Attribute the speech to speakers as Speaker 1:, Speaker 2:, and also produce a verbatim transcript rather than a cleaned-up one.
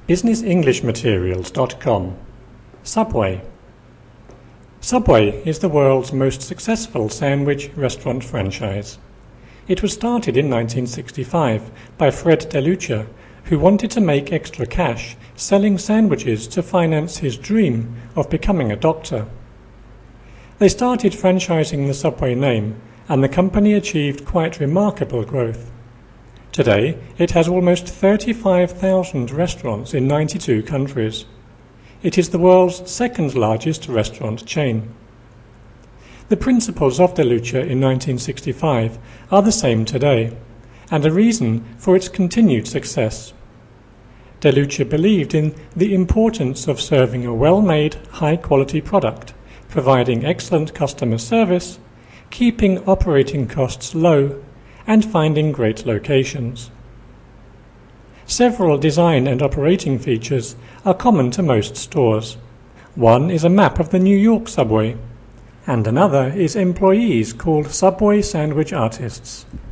Speaker 1: business english materials dot com. Subway. Subway is the world's most successful sandwich restaurant franchise. It was started in nineteen sixty-five by Fred DeLucia, who wanted to make extra cash selling sandwiches to finance his dream of becoming a doctor. They started franchising the Subway name, and the company achieved quite remarkable growth. Today, it has almost thirty-five thousand restaurants in ninety-two countries. It is the world's second largest restaurant chain. The principles of DeLucia in nineteen sixty-five are the same today, and a reason for its continued success. DeLucia believed in the importance of serving a well-made, high-quality product, providing excellent customer service, keeping operating costs low, and finding great locations. Several design and operating features are common to most stores. One is a map of the New York subway, and another is employees called Subway Sandwich Artists.